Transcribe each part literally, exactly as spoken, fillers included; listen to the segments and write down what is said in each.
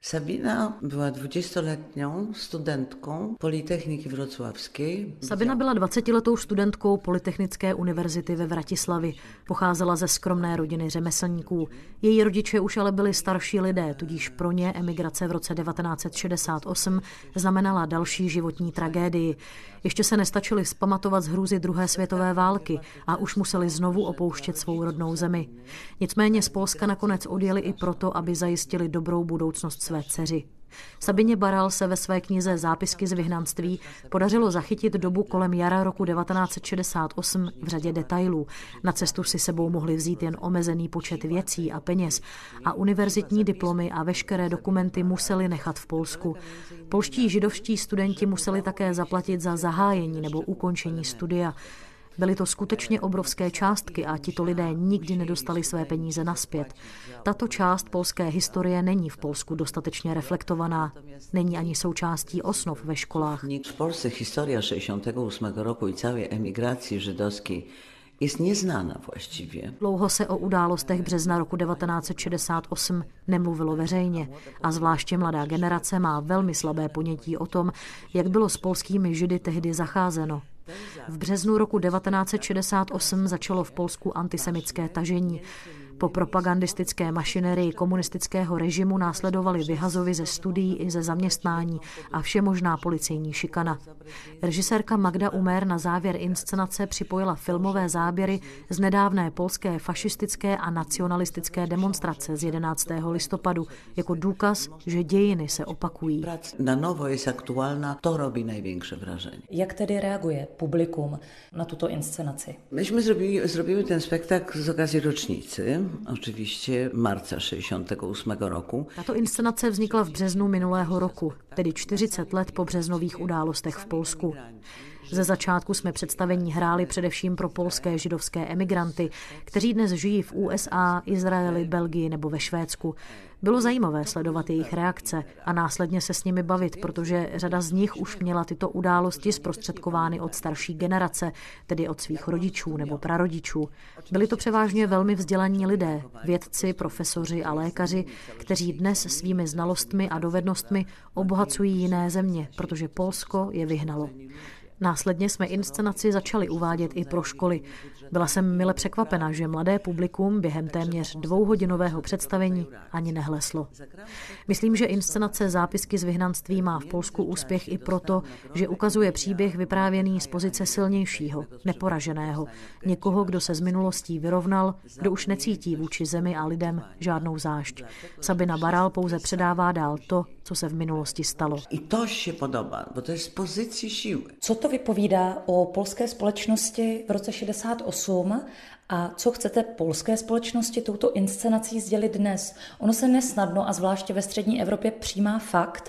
Sabina była dwudziestoletnią studentką Politechniki Wrocławskiej. Sabina byla dvacetiletou studentkou Polytechnické univerzity ve Vratislavi. Pocházela ze skromné rodiny řemeslníků. Její rodiče už ale byli starší lidé, tudíž pro ně emigrace v roce devatenáct set šedesát osm znamenala další životní tragédii. Ještě se nestačili vzpamatovat z hrůzy druhé světové války a už museli znovu opouštět svou rodnou zemi. Nicméně z Polska nakonec odjeli i proto, aby zajistili dobrou budoucnost své dceři. Sabině Baral se ve své knize Zápisky z vyhnanství podařilo zachytit dobu kolem jara roku devatenáct set šedesát osm v řadě detailů. Na cestu si sebou mohli vzít jen omezený počet věcí a peněz a univerzitní diplomy a veškeré dokumenty museli nechat v Polsku. Polští židovští studenti museli také zaplatit za zahájení nebo ukončení studia. Byly to skutečně obrovské částky a tito lidé nikdy nedostali své peníze nazpět. Tato část polské historie není v Polsku dostatečně reflektovaná. Není ani součástí osnov ve školách. V Polsce historia šedesátého osmého roku i celé emigracji żydowskiej jest nieznana właściwie. Dlouho se o událostech března roku devatenáct set šedesát osm nemluvilo veřejně a zvláště mladá generace má velmi slabé ponětí o tom, jak bylo s polskými židy tehdy zacházeno. V březnu roku devatenáct set šedesát osm začalo v Polsku antisemitské tažení. Po propagandistické mašinerii komunistického režimu následovali vyhazovy ze studií i ze zaměstnání a všemožná policejní šikana. Režisérka Magda Umer na závěr inscenace připojila filmové záběry z nedávné polské fašistické a nacionalistické demonstrace z jedenáctého listopadu jako důkaz, že dějiny se opakují. Na nowo jest aktualna, to robi największe wrażenie. Jak tedy reaguje publikum na tuto inscenaci? Myśmy zrobili, zrobiły ten spektakl z okazji rocznicy, oczywiście marca šedesátého osmého roku. Tato inscenace vznikla v březnu minulého roku, tedy čtyřicet let po březnových událostech v Polsku. Ze začátku jsme představení hráli především pro polské židovské emigranty, kteří dnes žijí v U S A, Izraeli, Belgii nebo ve Švédsku. Bylo zajímavé sledovat jejich reakce a následně se s nimi bavit, protože řada z nich už měla tyto události zprostředkovány od starší generace, tedy od svých rodičů nebo prarodičů. Byli to převážně velmi vzdělaní lidé, vědci, profesoři a lékaři, kteří dnes svými znalostmi a dovednostmi obohacují jiné země, protože Polsko je vyhnalo. Následně jsme inscenaci začali uvádět i pro školy. Byla jsem mile překvapena, že mladé publikum během téměř dvouhodinového představení ani nehleslo. Myslím, že inscenace Zápisky z vyhnanství má v Polsku úspěch i proto, že ukazuje příběh vyprávěný z pozice silnějšího, neporaženého, někoho, kdo se z minulostí vyrovnal, kdo už necítí vůči zemi a lidem žádnou zášť. Sabina Baral pouze předává dál to, co se v minulosti stalo. I to się podoba, bo to jest z pozycji siły. Co to vypovídá o polské společnosti v roce šedesát osm a co chcete polské společnosti touto inscenací sdělit dnes? Ono se nesnadno a zvláště ve střední Evropě přijímá fakt,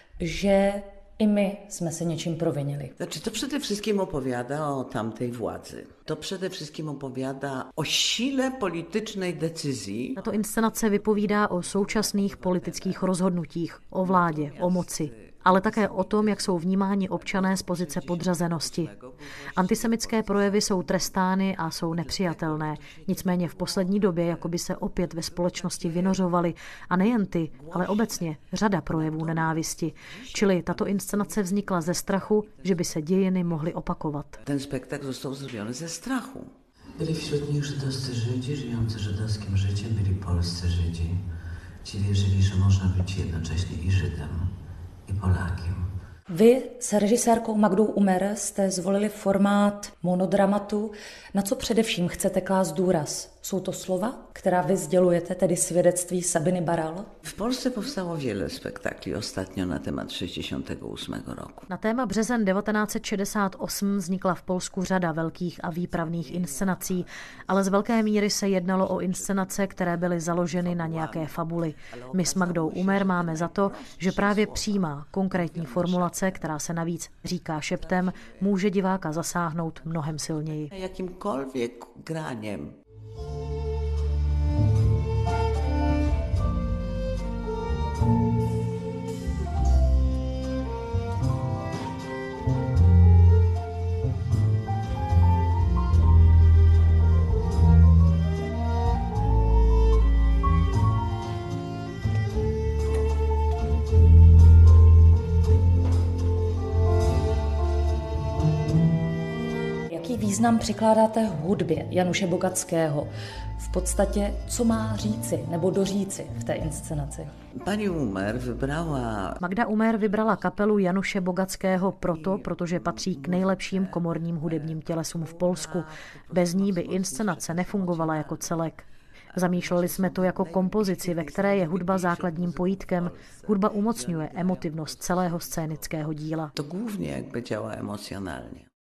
že i my jsme se něčím provinili. Znaczy, to przede wszystkim opowiada o tamtej władzy. To przede wszystkim opowiada o sile politycznej decyzji. Tato inscenace vypovídá o současných politických rozhodnutích, o vládě, o moci, ale také o tom, jak jsou vnímáni občané z pozice podřazenosti. Antisemické projevy jsou trestány a jsou nepřijatelné. Nicméně v poslední době jakoby se opět ve společnosti vynořovaly a nejen ty, ale obecně řada projevů nenávisti. Čili tato inscenace vznikla ze strachu, že by se dějiny mohly opakovat. Ten spektakl został zrobiony ze strachu. Byli wśród nich żydowscy Żydzi, żyjący żydowskim życiem, byli polscy Żydzi. Ci wierzyli, że można być jednocześnie i Żydem, i Polakiem. Vy s režisérkou Magdou Umer jste zvolili formát monodramatu. Na co především chcete klást důraz? Jsou to slova, která vy sdělujete, tedy svědectví Sabiny Baral? W Polsce powstało wiele spektakli ostatnio na temat šedesátého osmého roku. Na téma březen devatenáct set šedesát osm vznikla v Polsku řada velkých a výpravných inscenací, ale z velké míry se jednalo o inscenace, které byly založeny na nějaké fabuli. My s Magdou Umer máme za to, že právě přímá, konkrétní formulace, která se navíc říká šeptem, může diváka zasáhnout mnohem silněji. Jakýmkoliv graniem. význam přikládáte hudbě Januše Bogatského? V podstatě, co má říci nebo doříci v té inscenaci? Pani Umer vybrala... Magda Umer vybrala kapelu Januše Bogatského proto, protože patří k nejlepším komorním hudebním tělesům v Polsku. Bez ní by inscenace nefungovala jako celek. Zamýšleli jsme to jako kompozici, ve které je hudba základním pojítkem. Hudba umocňuje emotivnost celého scénického díla. To głównie jakby działa emocjonalnie.